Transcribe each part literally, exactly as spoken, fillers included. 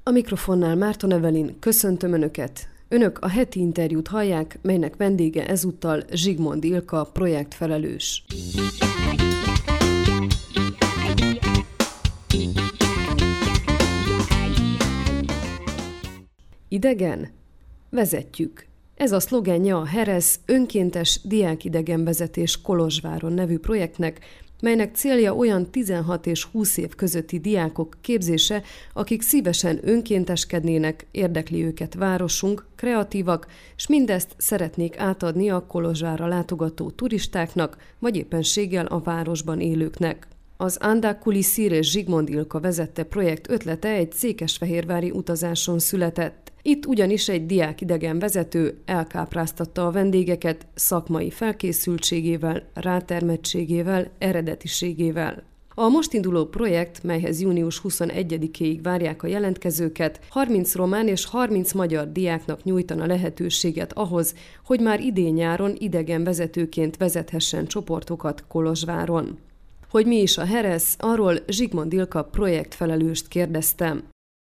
A mikrofonnál Márton Evelin, köszöntöm Önöket! Önök a heti interjút hallják, melynek vendége ezúttal Zsigmond Ilka, projektfelelős. Idegen? Vezetjük! Ez a szlogenje a Heresz önkéntes diákidegenvezetés Kolozsváron nevű projektnek, melynek célja olyan tizenhat és húsz év közötti diákok képzése, akik szívesen önkénteskednének, érdekli őket városunk, kreatívak, és mindezt szeretnék átadni a Kolozsvárra látogató turistáknak, vagy éppenséggel a városban élőknek. Az Anda Kuliszír és Zsigmond Ilka vezette projekt ötlete egy székesfehérvári utazáson született. Itt ugyanis egy diákidegen vezető elkápráztatta a vendégeket szakmai felkészültségével, rátermettségével, eredetiségével. A most induló projekt, melyhez június huszonegyedikéig várják a jelentkezőket, harminc román és harminc magyar diáknak nyújtana lehetőséget ahhoz, hogy már idén-nyáron idegen vezetőként vezethessen csoportokat Kolozsváron. Hogy mi is a Heresz, arról Zsigmond Ilka projektfelelőst kérdeztem.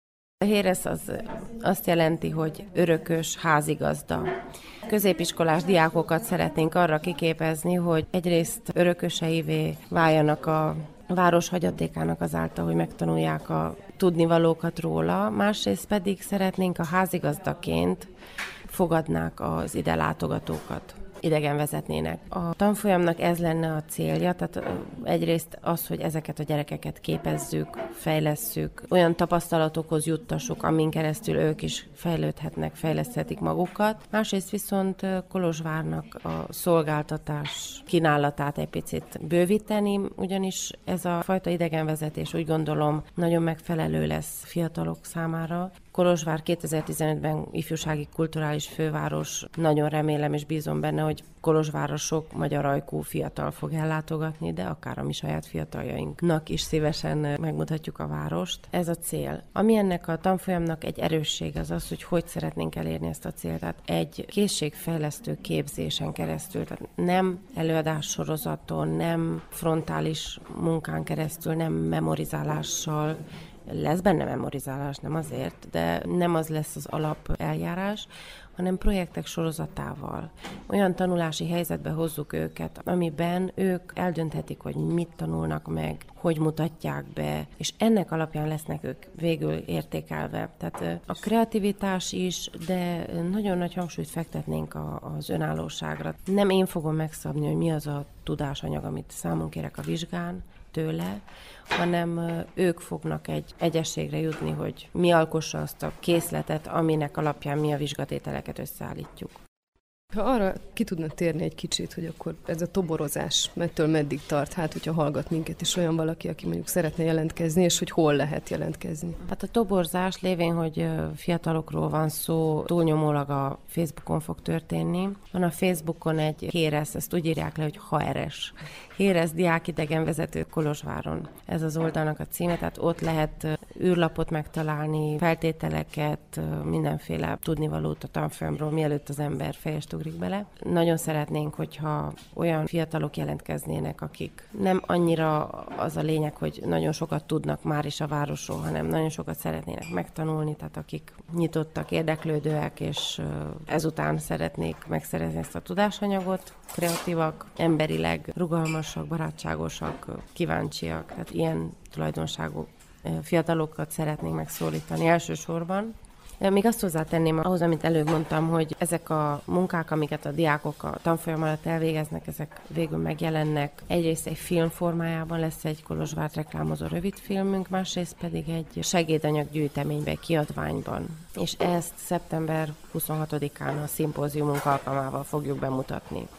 A Heresz az azt jelenti, hogy örökös házigazda. Középiskolás diákokat szeretnénk arra kiképezni, hogy egyrészt örököseivé váljanak a város hagyatékának azáltal, hogy megtanulják a tudnivalókat róla, másrészt pedig szeretnénk a házigazdaként fogadnák az ide látogatókat. Idegen vezetnének. A tanfolyamnak ez lenne a célja, tehát egyrészt az, hogy ezeket a gyerekeket képezzük, fejlesszük, olyan tapasztalatokhoz juttassuk, amin keresztül ők is fejlődhetnek, fejleszthetik magukat. Másrészt viszont Kolozsvárnak a szolgáltatás kínálatát egy picit bővíteni, ugyanis ez a fajta idegenvezetés úgy gondolom nagyon megfelelő lesz fiatalok számára. Kolozsvár kétezer-tizenötben ifjúsági kulturális főváros, nagyon remélem és bízom benne, hogy Kolozsvárra sok magyar ajkú fiatal fog ellátogatni, de akár a mi saját fiataljainknak is szívesen megmutatjuk a várost. Ez a cél. Ami ennek a tanfolyamnak egy erősség az az, hogy hogy szeretnénk elérni ezt a célt. Tehát egy készségfejlesztő képzésen keresztül, tehát nem előadássorozaton, nem frontális munkán keresztül, nem memorizálással. Lesz benne memorizálás, nem azért, de nem az lesz az alap eljárás, hanem projektek sorozatával. Olyan tanulási helyzetbe hozzuk őket, amiben ők eldönthetik, hogy mit tanulnak meg, hogy mutatják be, és ennek alapján lesznek ők végül értékelve. Tehát a kreativitás is, de nagyon nagy hangsúlyt fektetnénk az önállóságra. Nem én fogom megszabni, hogy mi az a tudásanyag, amit számon kérek a vizsgán tőle, hanem ők fognak egy egyességre jutni, hogy mi alkossa azt a készletet, aminek alapján mi a vizsgatételeket összeállítjuk. Ha arra ki tudna térni egy kicsit, hogy akkor ez a toborozás mettől meddig tart, hát hogyha hallgat minket is olyan valaki, aki mondjuk szeretne jelentkezni, és hogy hol lehet jelentkezni. Hát a toborzás lévén, hogy fiatalokról van szó, túlnyomólag a Facebookon fog történni. Van a Facebookon egy Heresz, ezt úgy írják le, hogy Heresz. Heresz diákidegenvezető Kolozsváron. Ez az oldalnak a címe, tehát ott lehet űrlapot megtalálni, feltételeket, mindenféle tudnivalót a tanfolyamról, mielőtt az ember fejest ugrik bele. Nagyon szeretnénk, hogyha olyan fiatalok jelentkeznének, akik nem annyira az a lényeg, hogy nagyon sokat tudnak már is a városról, hanem nagyon sokat szeretnének megtanulni, tehát akik nyitottak, érdeklődőek, és ezután szeretnék megszerezni ezt a tudásanyagot, kreatívak, emberileg rugalmasak, barátságosak, kíváncsiak, tehát ilyen tulajdonságú fiatalokat szeretnénk megszólítani elsősorban. Még azt hozzátenném ahhoz, amit előbb mondtam, hogy ezek a munkák, amiket a diákok a tanfolyam alatt elvégeznek, ezek végül megjelennek. Egyrészt egy film formájában lesz egy Kolozsvárt reklámozó rövidfilmünk, másrészt pedig egy segédanyaggyűjteményben, kiadványban. És ezt szeptember huszonhatodikán a szimpóziumunk alkalmával fogjuk bemutatni.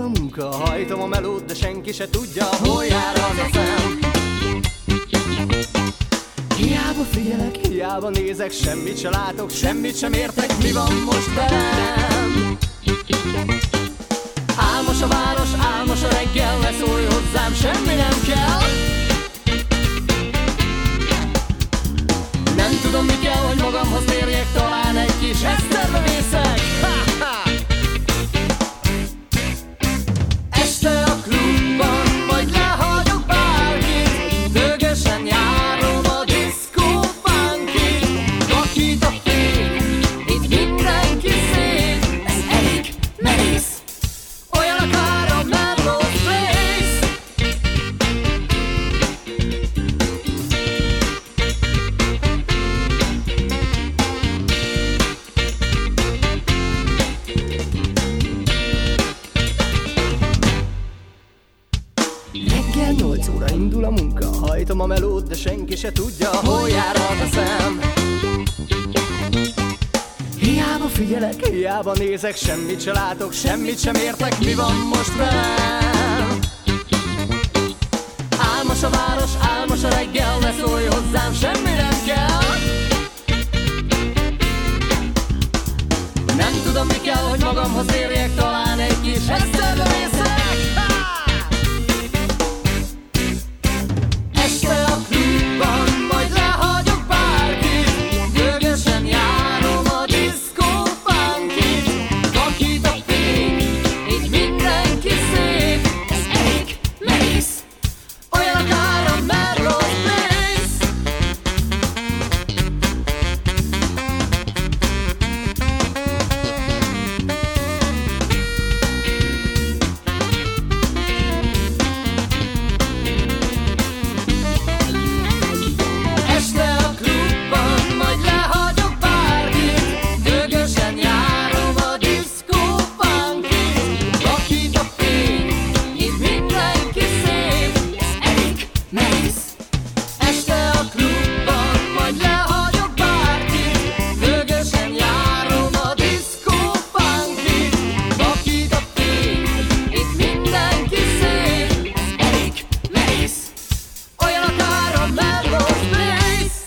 Hajtom a melót, de senki se tudja, hol jár az a szem. figyelek, hiába nézek, semmit se látok, semmit sem értek, mi van most velem? Álmos a város, álmos a reggel, ne szólj hozzám, semmi nem kell. Nem tudom mi kell, hogy magamhoz térjek, talán egy kis eszterbe vészek. Ha-ha! Este a klubban, vagy lehagyok bárkit, dögösen járom a diszkó funkit. Vakít a fény, itt mindenki szép, ez elég merész, olyan akár a Melrose Place. Reggel nyolc óra indul a munka, hajtom a melót, de senki se tudja, hol jár a szem. Hiába figyelek, hiába nézek, semmit se látok, semmit sem értek, mi van most velem? Álmos a város, álmos a reggel, ne szólj hozzám, semmi nem kell. Nem tudom mi kell, hogy magamhoz érjek, talán egy kis eszterbe vészek. Este a klubban, majd lehagyok bárkit, dögösen járom a diszkó funkit. Vakít a fény, itt mindenki szép, ez elég merész, olyan akár a Melrose Place. Este a klubban, majd lehagyok bárkit, dögösen járom a diszkó funkit. Vakít a fény, itt mindenki szép, ez elég merész. Este a klubban, majd lehagyok bárkit, dögösen járom a diszkó funkit. Vakít a fény, itt mindenki szép, ez elég merész, olyan akár a Melrose Place.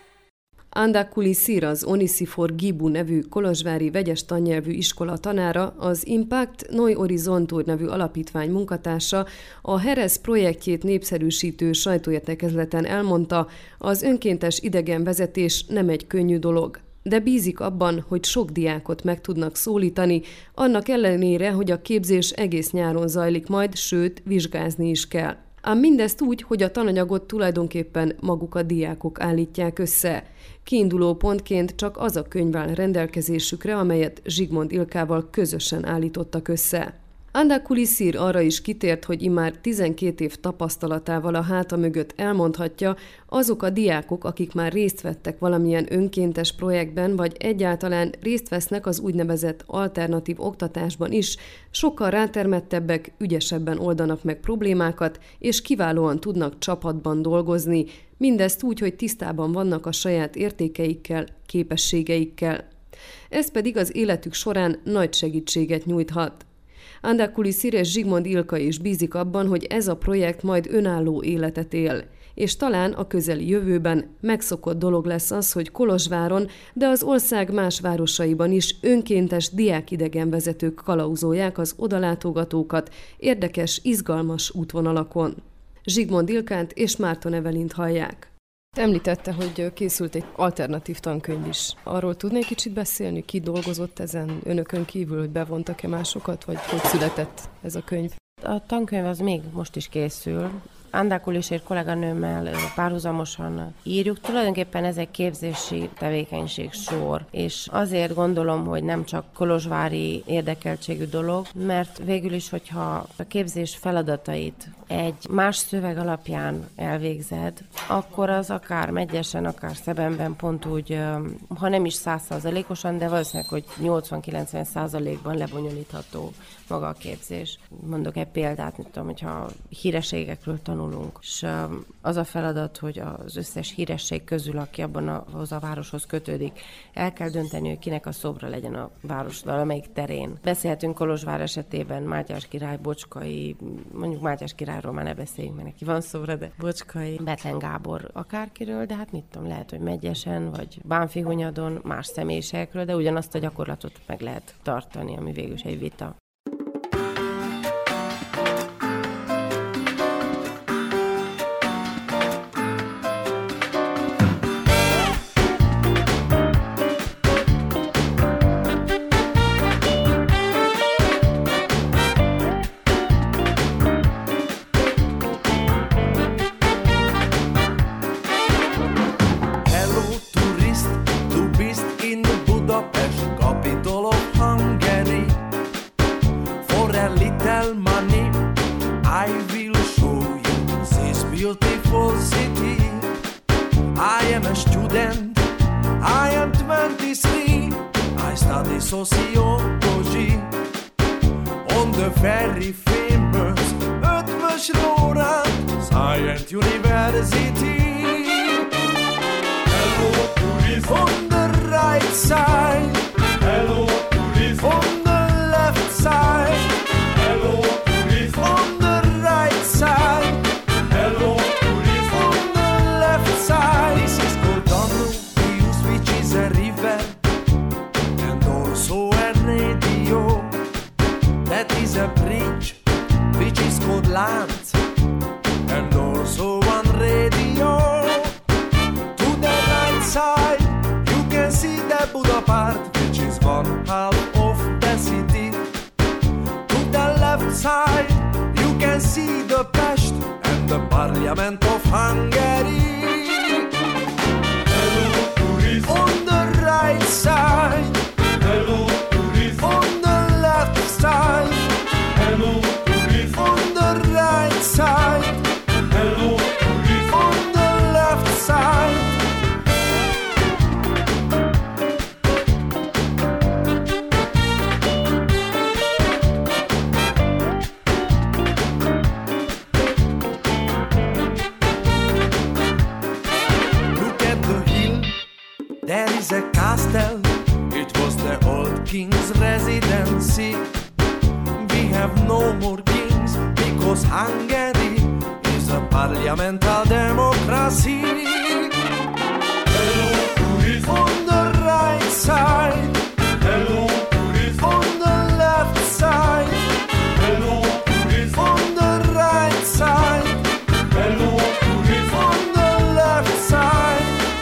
Andakuli Szir, az Onisifor Gibu nevű kolozsvári vegyes tannyelvű iskola tanára, az Impact Noi Horizontur nevű alapítvány munkatársa a Heresz projektjét népszerűsítő sajtóértekezleten elmondta, az önkéntes idegenvezetés nem egy könnyű dolog, de bízik abban, hogy sok diákot meg tudnak szólítani, annak ellenére, hogy a képzés egész nyáron zajlik majd, sőt, vizsgázni is kell. Ám mindezt úgy, hogy a tananyagot tulajdonképpen maguk a diákok állítják össze. Kiinduló pontként csak az a könyv áll rendelkezésükre, amelyet Zsigmond Ilkával közösen állítottak össze. Andakuli Szir arra is kitért, hogy immár tizenkét év tapasztalatával a háta mögött elmondhatja, azok a diákok, akik már részt vettek valamilyen önkéntes projektben, vagy egyáltalán részt vesznek az úgynevezett alternatív oktatásban is, sokkal rátermettebbek, ügyesebben oldanak meg problémákat, és kiválóan tudnak csapatban dolgozni, mindezt úgy, hogy tisztában vannak a saját értékeikkel, képességeikkel. Ez pedig az életük során nagy segítséget nyújthat. Andakuli Szir és Zsigmond Ilka is bízik abban, hogy ez a projekt majd önálló életet él, és talán a közeli jövőben megszokott dolog lesz az, hogy Kolozsváron, de az ország más városaiban is önkéntes diákidegenvezetők kalauzolják az odalátogatókat érdekes, izgalmas útvonalakon. Zsigmond Ilkát és Márton Evelint hallják. Említette, hogy készült egy alternatív tankönyv is. Arról tudnék kicsit beszélni, ki dolgozott ezen önökön kívül, hogy bevontak-e másokat, vagy hogy született ez a könyv? A tankönyv az még most is készül. Andakuli Szir kolléganőmmel párhuzamosan írjuk. Tulajdonképpen ez egy képzési tevékenység sor, és azért gondolom, hogy nem csak kolozsvári érdekeltségű dolog, mert végül is, hogyha a képzés feladatait egy más szöveg alapján elvégzed, akkor az akár megyesen, akár Szebenben pont úgy, ha nem is száz százalékosan, de valószínűleg, hogy nyolcvan-kilencven százalékban lebonyolítható maga a képzés. Mondok egy példát, nem tudom, hogyha hírességekről tanul, vonulunk. És az a feladat, hogy az összes híresség közül, aki abban a, az a városhoz kötődik, el kell dönteni, hogy kinek a szobra legyen a város valamelyik terén. Beszélhetünk Kolozsvár esetében Mátyás király, Bocskai, mondjuk Mátyás királyról már ne beszéljünk, mert neki van szobra, de Bocskai, Bethlen Gábor akárkiről, de hát mit tudom, lehet, hogy Megyesen, vagy Bánffyhunyadon, más személyiségekről, de ugyanazt a gyakorlatot meg lehet tartani, ami végül is egy vita. Sociology on the very famous Ötvös Loránd Science University. Hello, tourist. On the right side. Hello, tourist. On the left side. Hello, tourist. On the right side. Hello, tourist. On the left side. This is called Danubius, which is a river. So a radio, that is a bridge, which is called land, and also one radio. To the right side, you can see the Buda part, which is one half of the city. To the left side, you can see the Pest and the Parliament of Hungary. Hello, tourist. On the right side. Hello, tourist. On the left side. Hello, tourist. On the right side. Hello, tourist. On the left side. Look at the hill. There is a castle. It was the old king's residency. We have no more kings because Hungary is a parliamental democracy. Hello, tourist. On the right side. Hello, tourist. On the left side. Hello, tourist. On the right side. Hello, tourist. On the left side.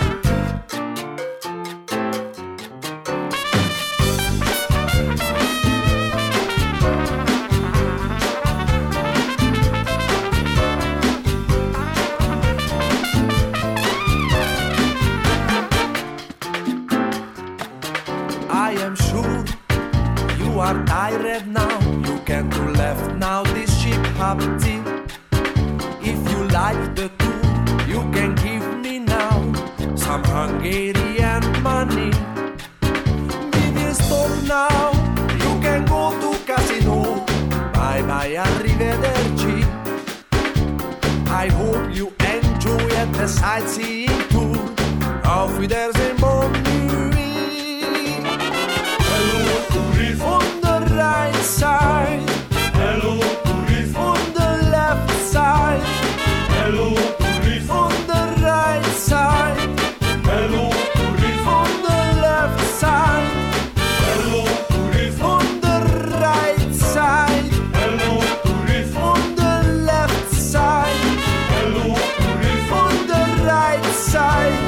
You are tired now, you can go left now, this ship happy. If you like the tour, you can give me now some Hungarian money. We will stop now, you can go to casino. Bye bye, arrivederci. I hope you enjoy the sightseeing tour. Auf Wiedersehen, bon nuit. Hello, tourist. On the right side. Hello, tourist. On the left side. Hello, tourist. On the right side. Hello, tourist. On the left side. Hello, tourist. On the right side. Hello, tourist. On the left side. Hello, tourist. On the right side.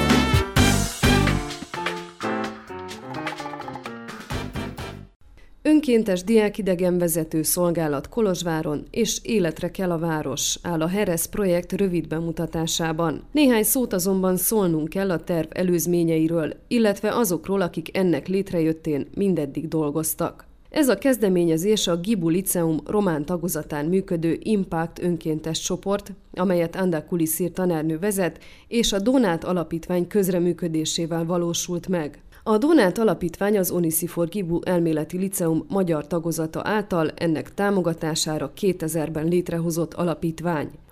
Önkéntes diákidegenvezető szolgálat Kolozsváron és Életre kell a város áll a Heres projekt rövid bemutatásában. Néhány szót azonban szólnunk kell a terv előzményeiről, illetve azokról, akik ennek létrejöttén mindeddig dolgoztak. Ez a kezdeményezés a Gibu Liceum román tagozatán működő Impact önkéntes csoport, amelyet Anda Kuliszír tanárnő vezet, és a Donát Alapítvány közreműködésével valósult meg. A Donát Alapítvány az Oniszifor Gibu Elméleti Liceum magyar tagozata által ennek támogatására kétezerben létrehozott alapítvány.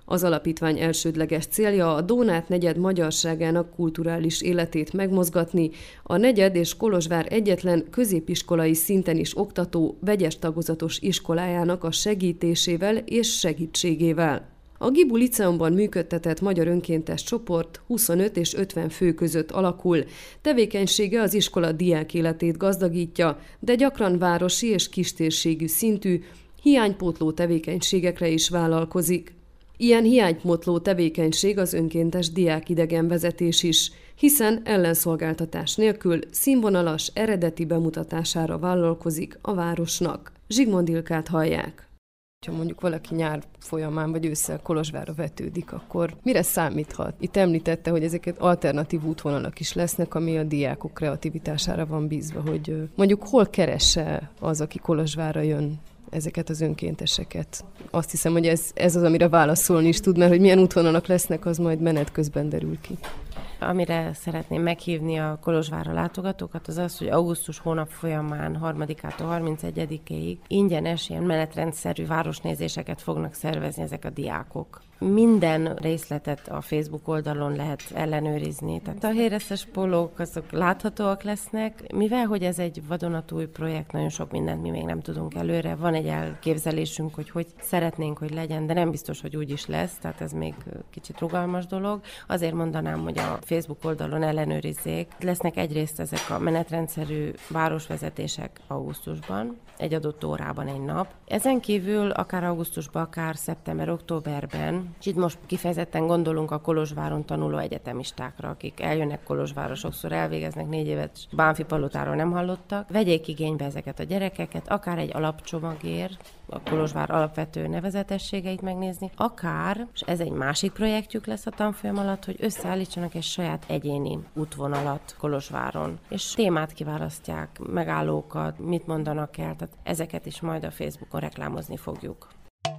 Az alapítvány elsődleges célja a Dónát negyed magyarságának kulturális életét megmozgatni, a negyed és Kolozsvár egyetlen középiskolai szinten is oktató, vegyes tagozatos iskolájának a segítésével és segítségével. A Gibu Liceumban működtetett magyar önkéntes csoport huszonöt és ötven fő között alakul. Tevékenysége az iskola diák életét gazdagítja, de gyakran városi és kistérségű szintű, hiánypótló tevékenységekre is vállalkozik. Ilyen hiánypótló tevékenység az önkéntes diákidegenvezetés is, hiszen ellenszolgáltatás nélkül színvonalas, eredeti bemutatására vállalkozik a városnak. Zsigmond Ilkát hallják. Ha mondjuk valaki nyár folyamán vagy ősszel Kolozsvárra vetődik, akkor mire számíthat? Itt említette, hogy ezeket alternatív útvonalak is lesznek, ami a diákok kreativitására van bízva, hogy mondjuk hol keresse az, aki Kolozsvárra jön ezeket az önkénteseket. Azt hiszem, hogy ez, ez az, amire válaszolni is tud, mert hogy milyen útvonalak lesznek, az majd menet közben derül ki. Amire szeretném meghívni a Kolozsvárra látogatókat, az az, hogy augusztus hónap folyamán harmadikától harmincegyedikéig ingyenes ilyen menetrendszerű városnézéseket fognak szervezni ezek a diákok. Minden részletet a Facebook oldalon lehet ellenőrizni. Tehát a héreszes pólók azok láthatóak lesznek, mivel hogy ez egy vadonatúj projekt, nagyon sok mindent mi még nem tudunk előre. Van egy elképzelésünk, hogy hogy szeretnénk, hogy legyen, de nem biztos, hogy úgy is lesz, tehát ez még kicsit rugalmas dolog. Azért mondanám, hogy a Facebook oldalon ellenőrizzék. Lesznek egyrészt ezek a menetrendszerű városvezetések augusztusban, egy adott órában egy nap. Ezen kívül akár augusztusban, akár szeptember-októberben, és itt most kifejezetten gondolunk a Kolozsváron tanuló egyetemistákra, akik eljönnek Kolozsvárra, sokszor elvégeznek négy évet, Bánffy palotáról nem hallottak. Vegyék igénybe ezeket a gyerekeket, akár egy alapcsomagért, a Kolozsvár alapvető nevezetességeit megnézni, akár, és ez egy másik projektjük lesz a tanfolyam alatt, hogy összeállítsanak egy saját egyéni útvonalat Kolozsváron, és témát kiválasztják, megállókat, mit mondanak el, tehát ezeket is majd a Facebookon reklámozni fogjuk.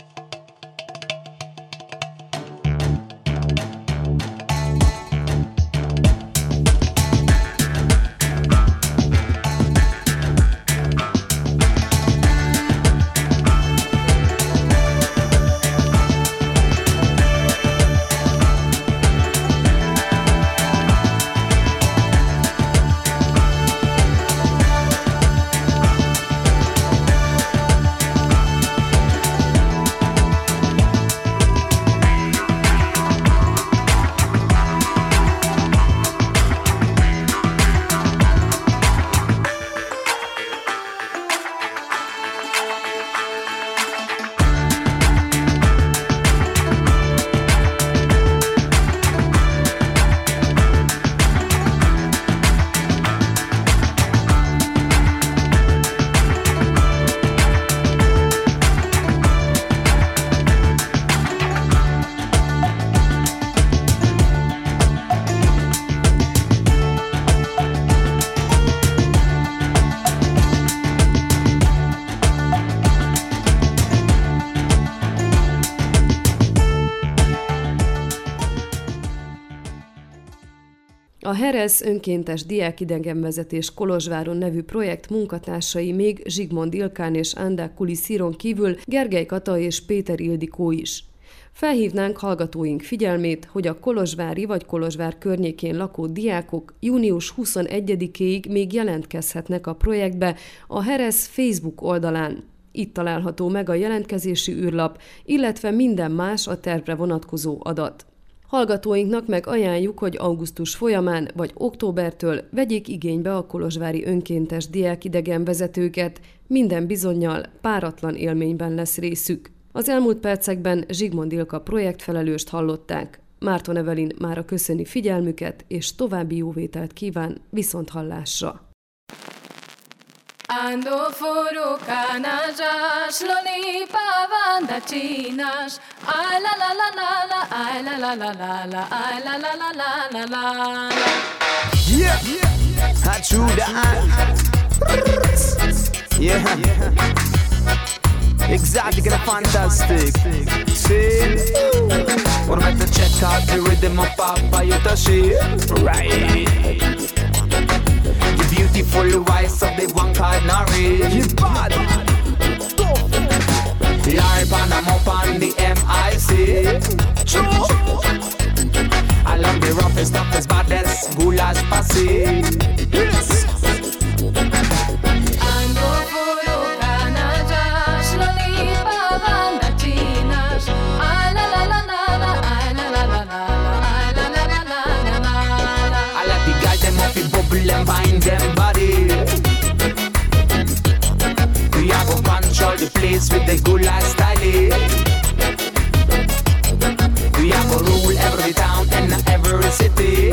A Heresz önkéntes diákidegenvezetés Kolozsváron nevű projekt munkatársai még Zsigmond Ilkán és Andák Kuliszíron kívül Gergely Kata és Péter Ildikó is. Felhívnánk hallgatóink figyelmét, hogy a kolozsvári vagy Kolozsvár környékén lakó diákok június huszonegyedikéig még jelentkezhetnek a projektbe a Heresz Facebook oldalán. Itt található meg a jelentkezési űrlap, illetve minden más a tervre vonatkozó adat. Hallgatóinknak meg ajánljuk, hogy augusztus folyamán vagy októbertől vegyék igénybe a kolozsvári önkéntes diákidegenvezetőket, minden bizonnyal páratlan élményben lesz részük. Az elmúlt percekben Zsigmond Ilka projektfelelőst hallották. Márton Evelin mára köszöni figyelmüket, és további jóvételt kíván viszonthallásra. Ando foro kanazsás, loli pávanda csinas, áj la la la la la, áj la la la la la, áj la la la la la la. Yeah, I true that. Yeah, exotic and fantastic. See, we're about to check out the rhythm of Papa Yotashi. Right. Beautiful voice of the one called Nari. You bad. larp and I'm up on the M I C. True. I love the roughest, toughest, baddest, goulash passy. Yes. And bind them body. We are gonna control the place with the goulash style. We are gonna rule every town and every city.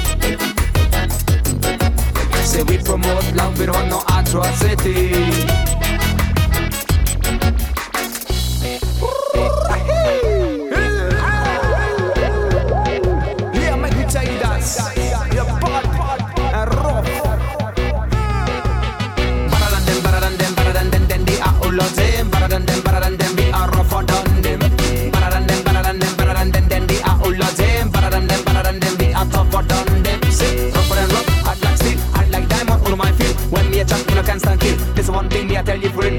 Say we promote love, we don't know atrocity. Better than them, better than them, we are rougher than them. Better than them, better than them, better than them, then we are all of them. Better than them, better than them, we are tougher than them. See, rougher than rough, hard like steel, hard like diamond, all of my feel. When me a chat, you no can stand still. This one thing me I tell you for it.